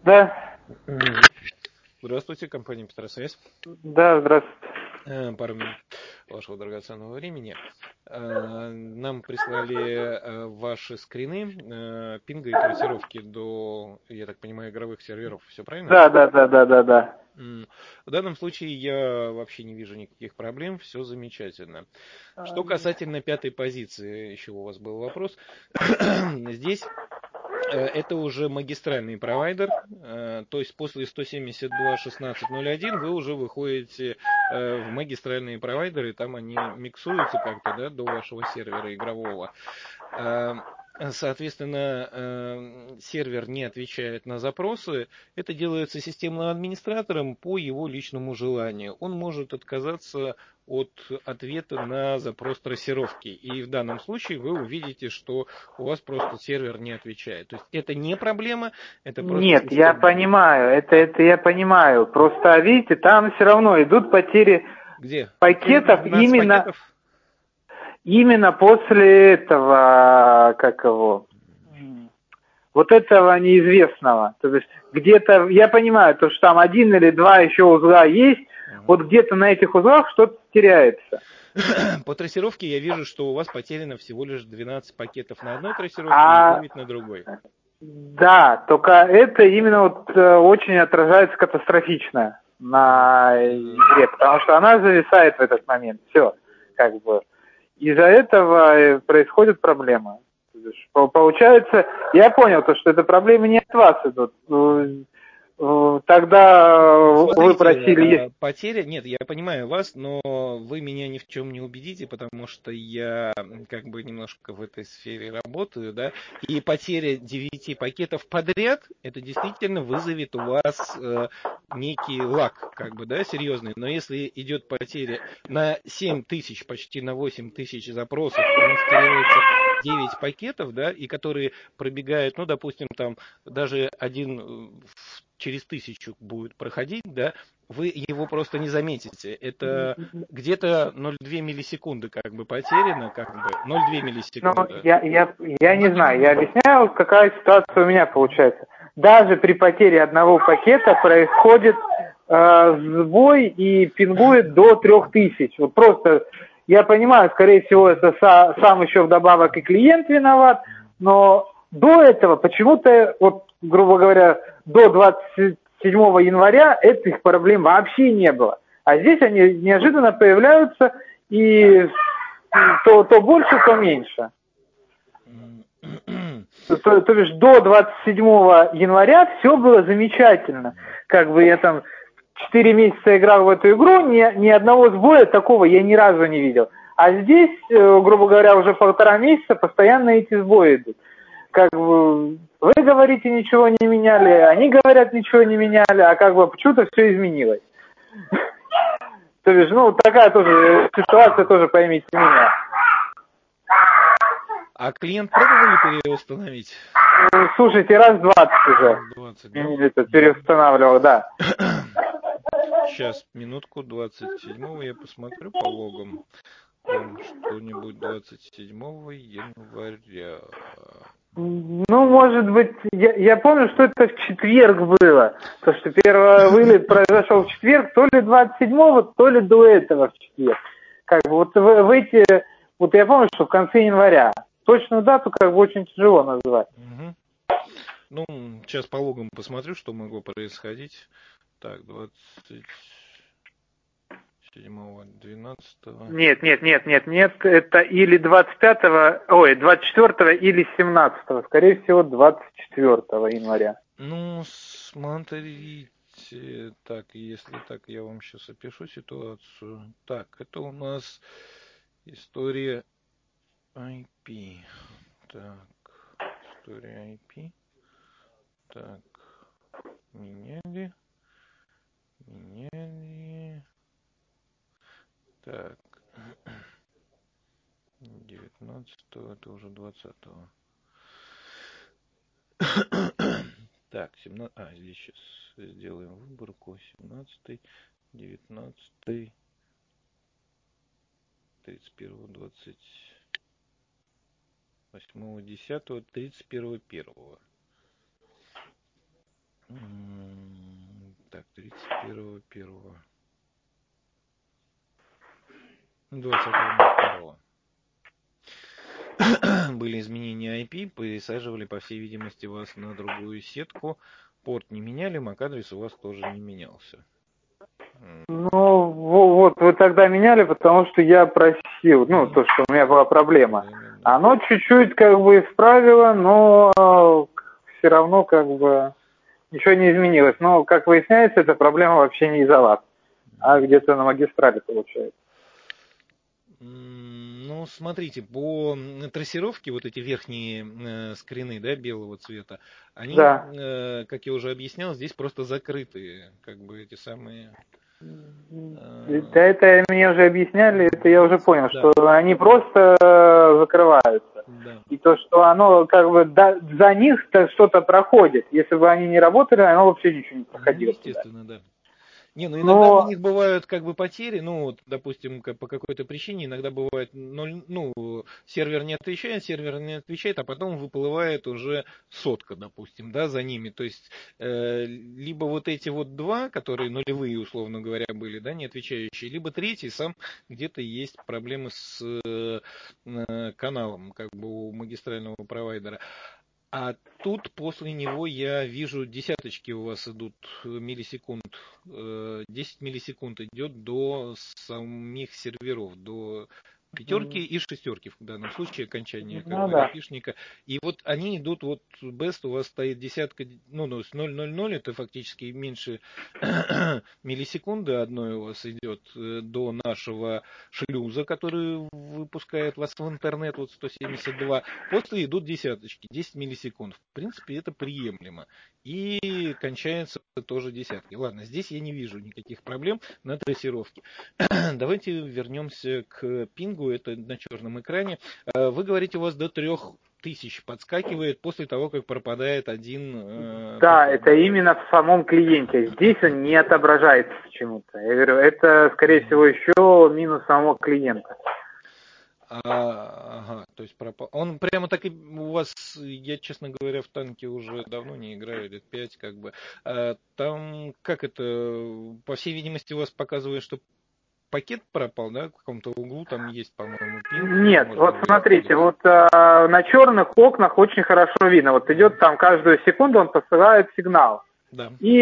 Да, Здравствуйте, компания Петросвязь. да, здравствуйте. Пару минут вашего драгоценного времени. Нам прислали ваши скрины пинга и трассировки до, я так понимаю, игровых серверов. Все правильно? Да. В данном случае я вообще не вижу никаких проблем, все замечательно. Что касательно пятой позиции, еще у вас был вопрос. Здесь это уже магистральный провайдер, то есть после 172.16.01 вы уже выходите в магистральные провайдеры, там они миксуются как-то, да, до вашего сервера игрового. Соответственно, сервер не отвечает на запросы. Это делается системным администратором по его личному желанию. Он может отказаться от ответа на запрос трассировки. И в данном случае вы увидите, что у вас просто сервер не отвечает. То есть это не проблема, это просто Нет, я системный. понимаю, это я понимаю. Просто, видите, там все равно идут потери Где? пакетов 12 пакетов? именно после этого, вот этого неизвестного. То есть где-то, я понимаю, то, что там один или два еще узла есть, вот где-то на этих узлах что-то теряется. По трассировке я вижу, что у вас потеряно всего лишь 12 пакетов на одной трассировке и 9 на другой. Да, только это именно вот очень отражается катастрофично на игре, потому что она зависает в этот момент. Все, как бы. Из-за этого происходят проблемы. Получается, я понял, то, что это проблемы не от вас идут. Тогда вы просили... Потеря, нет, я понимаю вас, но вы меня ни в чем не убедите, потому что я как бы немножко в этой сфере работаю, да, и потеря 9 пакетов подряд, это действительно вызовет у вас некий лаг, как бы, да, серьезный, но если идет потеря на 7 тысяч, почти на 8 тысяч запросов, у вас теряется 9 пакетов, да, и которые пробегают, ну, допустим, там даже один через 1000 будет проходить, да, вы его просто не заметите. Это где-то 0,2 миллисекунды как бы потеряно, как бы 0,2 миллисекунды. Я не знаю, я объясняю, какая ситуация у меня получается. Даже при потере одного пакета происходит сбой и пингует до 3000. Вот просто, я понимаю, скорее всего, это сам еще вдобавок и клиент виноват, но до этого почему-то, вот, грубо говоря, до 27 января этих проблем вообще не было. А здесь они неожиданно появляются, и то больше, то меньше. То бишь до 27 января все было замечательно. Как бы я там 4 месяца играл в эту игру, ни одного сбоя такого я ни разу не видел. А здесь, грубо говоря, уже 1,5 месяца постоянно эти сбои идут. Как бы вы говорите, ничего не меняли, они говорят, ничего не меняли, а как бы почему-то все изменилось. То есть, ну, такая тоже ситуация, тоже поймите меня. А клиент пробовали переустановить? Слушайте, раз 20 уже. 20, да? Это переустанавливал, да. Сейчас, минутку, 27-го я посмотрю по логам. Там что-нибудь 27 января. Ну, может быть, я помню, что это в четверг было. То, что первый вылет произошел в четверг, то ли 27-го, то ли до этого в четверг. Как бы вот в эти... Вот я помню, что в конце января. Точную дату как бы очень тяжело назвать. Угу. Ну, сейчас по логам посмотрю, что могло происходить. Так, 27-12. Нет, это или 24 или 17. Скорее всего, 24 января. Ну, смотрите, так, если так, я вам сейчас опишу ситуацию. Так, это у нас история IP. Так, история IP. Так, меняли. Так, 19-го, это уже 20-го. Так, 17... здесь сейчас сделаем выборку. 17-й, 19-й, 31-го, 28-го, 10-го, 31-го, 1-го. Так, 31.1. 20.02. Были изменения IP, пересаживали, по всей видимости, вас на другую сетку. Порт не меняли, MAC-адрес у вас тоже не менялся. Ну, вот, вы тогда меняли, потому что я просил, ну, то, что у меня была проблема. Да. Оно чуть-чуть как бы исправило, но все равно как бы ничего не изменилось. Но, как выясняется, эта проблема вообще не из-за вас, а где-то на магистрали получается. Ну, смотрите, по трассировке вот эти верхние скрины, да, белого цвета, они, Да. как я уже объяснял, здесь просто закрытые, как бы эти самые... Да, это мне уже объясняли, это я уже понял, Да. что они просто закрываются. Да. И то, что оно как бы за них-то что-то проходит. Если бы они не работали, оно вообще ничего не проходило. Ну, естественно, туда. да. Не, ну иногда у Но них бывают как бы потери, ну вот, допустим, по какой-то причине иногда бывает, сервер не отвечает, а потом выплывает уже сотка, допустим, да, за ними. То есть, либо вот эти вот два, которые нулевые, условно говоря, были, да, не отвечающие, либо третий, сам где-то есть проблемы с каналом, как бы у магистрального провайдера. А тут после него я вижу десяточки у вас идут миллисекунд. 10 миллисекунд идет до самих серверов, до пятерки и шестерки в данном случае окончания как бы да. айпишника. И вот они идут, вот best у вас стоит десятка, ну, 0,00, это фактически меньше миллисекунды одной у вас идет до нашего шлюза, который выпускает вас в интернет, вот 172. После идут десяточки, 10 миллисекунд. В принципе, это приемлемо. И кончается тоже десятки. Ладно, здесь я не вижу никаких проблем на трассировке. Давайте вернемся к пингу, это на черном экране. Вы говорите, у вас до 3000 подскакивает после того, как пропадает один... Да, это именно в самом клиенте. Здесь он не отображается почему-то. Я говорю, это, скорее всего, еще минус самого клиента. Ага, то есть пропал. Он прямо так и у вас, я, честно говоря, в танке уже давно не играю, лет 5 как бы. Там, как это, по всей видимости, у вас показывает, что пакет пропал, да, в каком-то углу там есть, по-моему, пинг. Нет, Можно вот его смотрите, использовать. вот на черных окнах очень хорошо видно. Вот идет там каждую секунду, он посылает сигнал. Да. И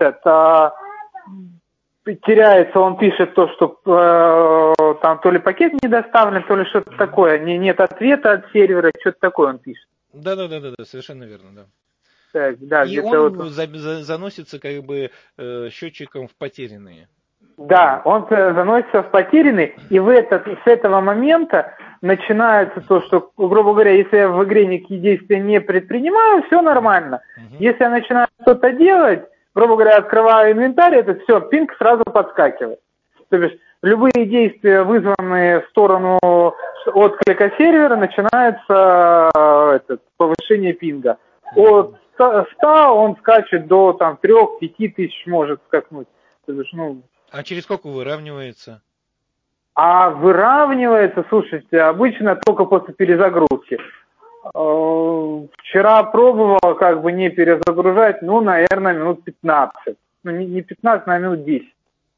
теряется, он пишет то, что там то ли пакет не доставлен, то ли что-то такое. Нет ответа от сервера, что-то такое он пишет. Да, совершенно верно, да. Так, да, И где-то он вот... заносится как бы счетчиком в потерянные. Да, он заносится в потерянный, и с этого момента начинается то, что, грубо говоря, если я в игре никакие действия не предпринимаю, все нормально. Если я начинаю что-то делать, грубо говоря, открываю инвентарь, это все, пинг сразу подскакивает. То есть любые действия, вызванные в сторону отклика сервера, начинается повышение пинга. От 100 он скачет до 3-5 тысяч может скакнуть. То есть, А через сколько выравнивается? А выравнивается, слушайте, обычно только после перезагрузки. Вчера пробовал как бы не перезагружать, наверное, минут 15. Не 15, а минут 10.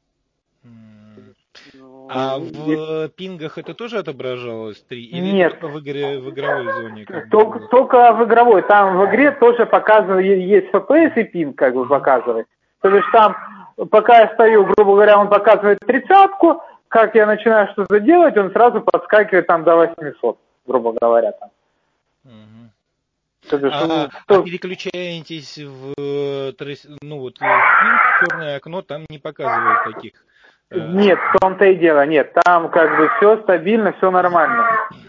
А в пингах это тоже отображалось 3? Или Нет. только в игровой зоне? Как бы только в игровой. Там в игре тоже показано, есть FPS и пинг как бы показывает. То есть там, пока я стою, грубо говоря, он показывает 30-ку, как я начинаю что-то делать, он сразу подскакивает там до 800, грубо говоря. Там. Переключаетесь в пинг, черное окно, там не показывает таких. Нет, в том-то и дело, нет. Там как бы все стабильно, все нормально.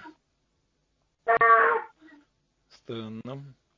Странно.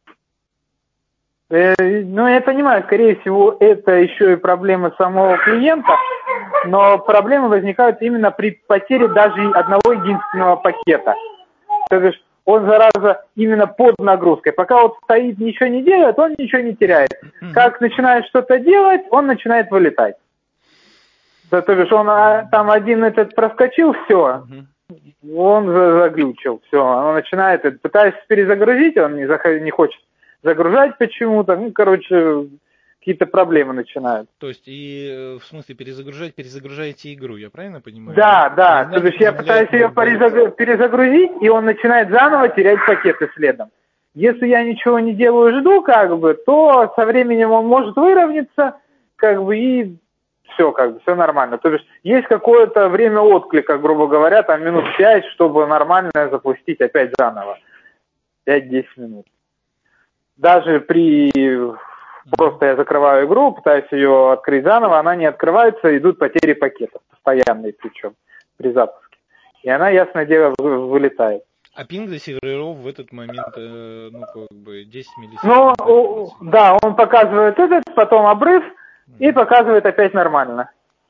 Я понимаю, скорее всего, это еще и проблемы самого клиента, но проблемы возникают именно при потере даже одного единственного пакета. То есть он, зараза, именно под нагрузкой. Пока вот стоит, ничего не делает, он ничего не теряет. Как начинает что-то делать, он начинает вылетать. То есть он там один этот проскочил, все, он заглючил, все, он начинает, пытаясь перезагрузить, он не хочет загружать почему-то, какие-то проблемы начинают. То есть, и в смысле перезагружаете игру, я правильно понимаю? Да, да, то есть я пытаюсь ее перезагрузить, и он начинает заново терять пакеты следом. Если я ничего не делаю, жду, как бы, то со временем он может выровняться, как бы, и все нормально. То есть какое-то время отклика, грубо говоря, там минут 5, чтобы нормально запустить опять заново. 5-10 минут. Даже просто я закрываю игру, пытаюсь ее открыть заново, она не открывается, идут потери пакетов, постоянные причем, при запуске. И она, ясное дело, вылетает. А пинг до серверов в этот момент, 10 миллисекунд. Да, он показывает потом обрыв, и показывает опять нормально.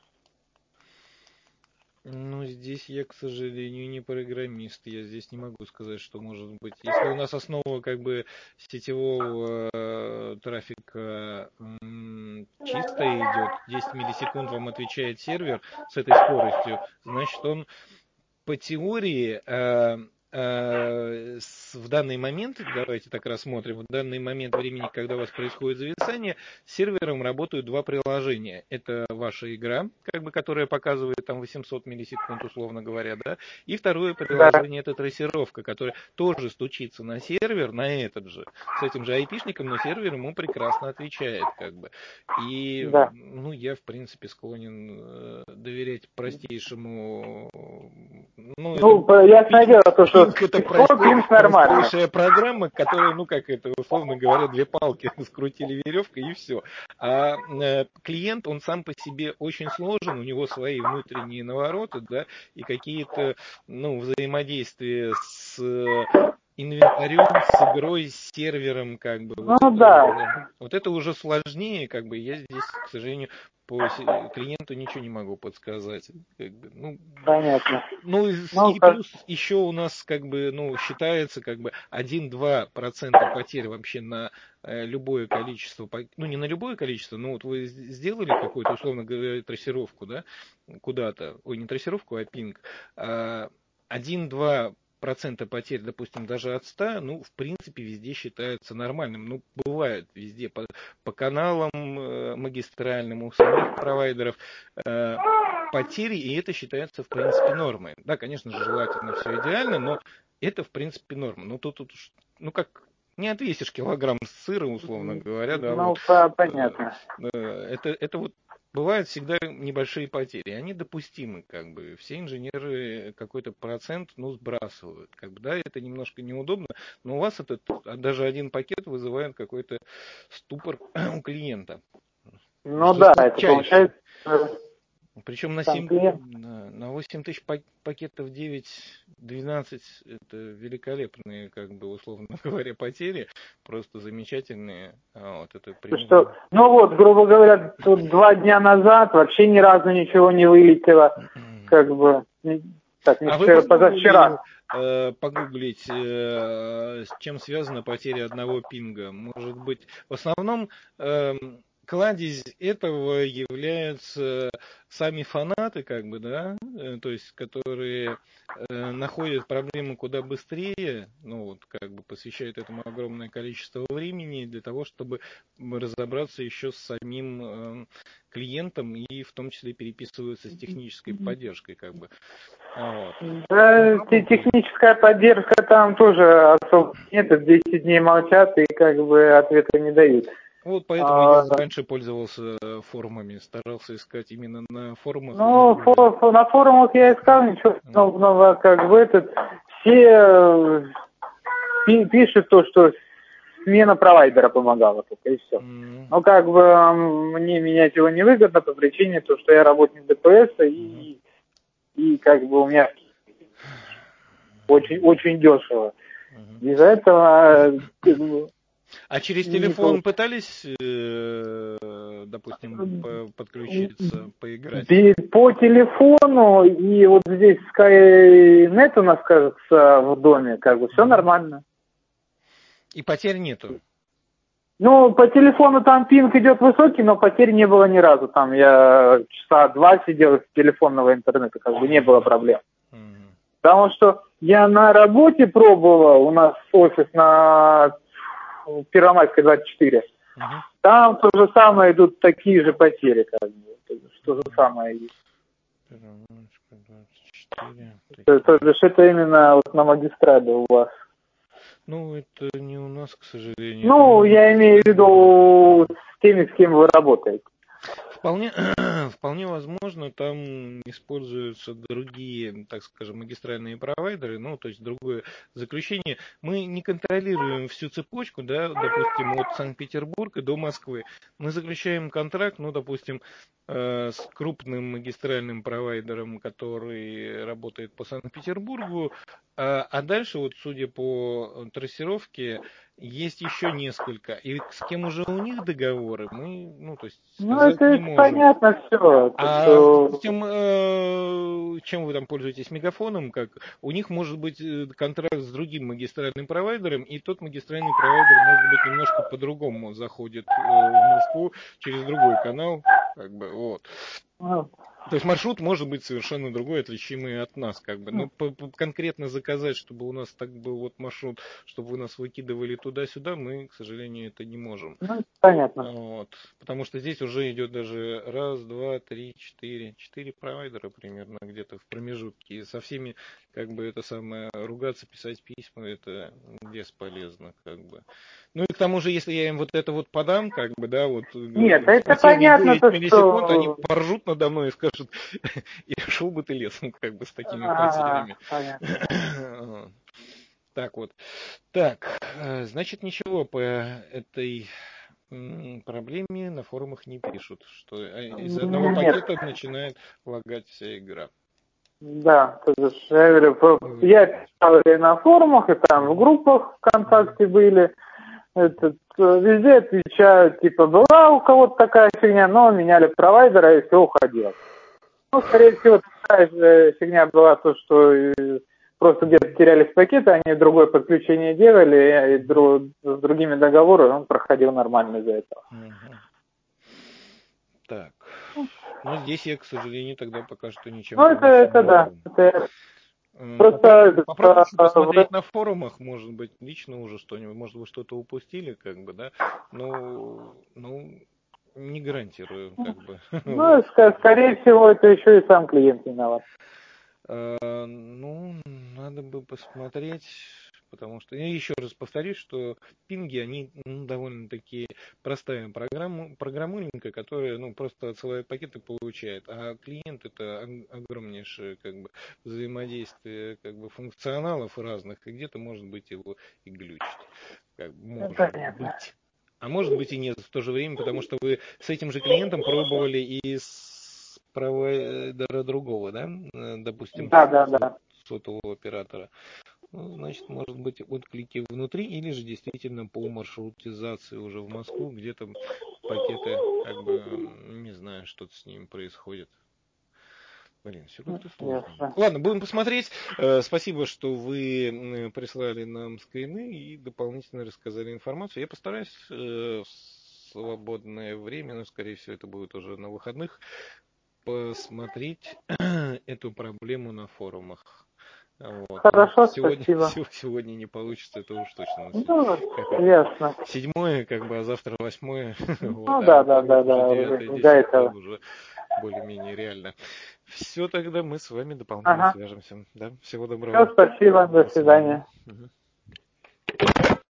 Здесь я, к сожалению, не программист. Я здесь не могу сказать, что может быть. Если у нас основа сетевого трафика чистая идет, 10 миллисекунд вам отвечает сервер с этой скоростью, значит он по теории в данный момент, давайте так рассмотрим, в данный момент времени, когда у вас происходит зависание, с сервером работают два приложения. Это ваша игра, которая показывает там 800 миллисекунд, условно говоря, да, и второе приложение это трассировка, которая тоже стучится на сервер, на этот же, с этим же айпишником, но сервер ему прекрасно отвечает, И, я, в принципе, склонен доверять простейшему... ясное дело, то, что это простейшая программа, которая, условно говоря, две палки скрутили веревкой и все. А клиент, он сам по себе очень сложен, у него свои внутренние навороты, да, и какие-то, взаимодействия с инвентарем, с игрой, с сервером, Вот это уже сложнее, я здесь, к сожалению, по клиенту ничего не могу подсказать. Понятно. И плюс еще у нас считается 1-2% потерь вообще на любое количество, не на любое количество, но вот вы сделали какую-то, условно говоря, трассировку, да, куда-то, не трассировку, а пинг, 1-2% потерь, допустим, даже от 100, в принципе, везде считается нормальным. Бывает везде по каналам магистральным у самих провайдеров потери, и это считается, в принципе, нормой. Да, конечно же, желательно все идеально, но это, в принципе, норма. Тут не отвесишь килограмм сыра, условно говоря, да. Понятно. Это бывают всегда небольшие потери, они допустимы, все инженеры какой-то процент, сбрасывают, да, это немножко неудобно, но у вас даже один пакет вызывает какой-то ступор у клиента. Это получается... Причем на 8 тысяч пакетов 9-12 это великолепные, условно говоря, потери, просто замечательные. грубо говоря, тут 2 дня назад вообще ни разу ничего не вылетело, позавчера. Погуглить, с чем связана потеря одного пинга. Может быть, в основном кладезь этого являются сами фанаты, да, то есть, которые находят проблему куда быстрее, посвящают этому огромное количество времени для того, чтобы разобраться еще с самим клиентом и в том числе переписываются с технической поддержкой, Да, техническая поддержка там тоже особо нет, 10 дней молчат и ответа не дают. Поэтому я раньше пользовался форумами, старался искать именно на форумах. На форумах я искал, ничего нового, все пишут то, что смена провайдера помогала только, и все. Мне менять его невыгодно по причине того, что я работник ДПС, и у меня очень, очень дешево. Из-за этого... А через телефон пытались, допустим, подключиться, поиграть? По телефону, и вот здесь Skynet у нас, кажется, в доме, все нормально. И потерь нету? По телефону там пинг идет высокий, но потерь не было ни разу. Там я часа 2 сидел с телефонного интернета, не было проблем. Потому что я на работе пробовал, у нас офис на Первомайской 24. там то же самое идут такие же потери, как бы. То же самое есть. Перемычка 24. То есть это именно вот на магистрали у вас. Ну, это не у нас, к сожалению. Ну, я имею в виду с теми, с кем вы работаете. Вполне, вполне возможно, там используются другие, так скажем, магистральные провайдеры, ну, то есть другое заключение. Мы не контролируем всю цепочку, да, допустим, от Санкт-Петербурга до Москвы. Мы заключаем контракт, ну, допустим, с крупным магистральным провайдером, который работает по Санкт-Петербургу, а дальше, вот, судя по трассировке, есть еще несколько. И с кем уже у них договоры, мы, ну, то есть, Ну, сказать не это можем. понятно все. А, допустим, чем вы там пользуетесь, мегафоном, как у них может быть контракт с другим магистральным провайдером, и тот магистральный провайдер, может быть, немножко по-другому заходит в Москву через другой канал, как бы, вот. То есть маршрут может быть совершенно другой, отличимый от нас, как бы. Но конкретно заказать, чтобы у нас так был вот маршрут, чтобы вы нас выкидывали туда-сюда, мы, к сожалению, это не можем. Ну, понятно. Вот. Потому что здесь уже идет даже раз, два, три, четыре провайдера примерно где-то в промежутке. И со всеми, как бы, это самое, ругаться, писать письма, это бесполезно, как бы. Ну и к тому же, если я им вот это вот подам, как бы, да, вот Нет, в это пределе понятно, 9 то, миллисекунд, они что... поржут надо мной и скажут, и шел бы ты лесом, как бы, с такими потерями. Понятно. Так вот. Так, значит, ничего по этой проблеме на форумах не пишут, что из одного Нет. пакета начинает лагать вся игра. Да, то есть, я говорю, я писал и на форумах, и там в группах ВКонтакте были. Везде отвечают, типа, была у кого-то такая фигня, но меняли провайдера и все уходило. Ну, скорее всего, такая же фигня была то, что просто где-то терялись пакеты, они другое подключение делали, и с другими договорами он проходил нормально из-за этого. Так. Ну, здесь я, к сожалению, тогда пока что ничем Ну, помочь не да. могу. Просто Попробуйте посмотреть на форумах, может быть, лично уже что-нибудь, может, вы что-то упустили, как бы, да, ну, не гарантирую, как бы. Ну, скорее всего, это еще и сам клиент виноват. Ну, надо бы посмотреть, потому что, я еще раз повторюсь, что пинги, они довольно-таки простая программулинка, которая, просто отсылает пакеты, получает, а клиент это огромнейшее, как бы, взаимодействие, как бы, функционалов разных, и где-то, может быть, его и глючит, как бы, может быть. А может быть и нет в то же время, потому что вы с этим же клиентом пробовали и с провайдера другого, да? Допустим, Да. сотового оператора. Ну, значит, может быть, отклики внутри, или же действительно по маршрутизации уже в Москву, где-то пакеты, как бы, не знаю, что-то с ними происходит. Блин, все как-то сложно. Ладно, будем посмотреть. Спасибо, что вы прислали нам скрины и дополнительно рассказали информацию. Я постараюсь в свободное время, но, скорее всего, это будет уже на выходных, посмотреть эту проблему на форумах. Вот. Хорошо, Сегодня, спасибо. сегодня не получится, это уж точно. Ясно. 7-е, как бы, а завтра 8-е. Ну, да, уже 9-10 уже более-менее реально. Все, тогда мы с вами дополнительно свяжемся. Да? Всего доброго. Все, спасибо, до свидания. Мгм.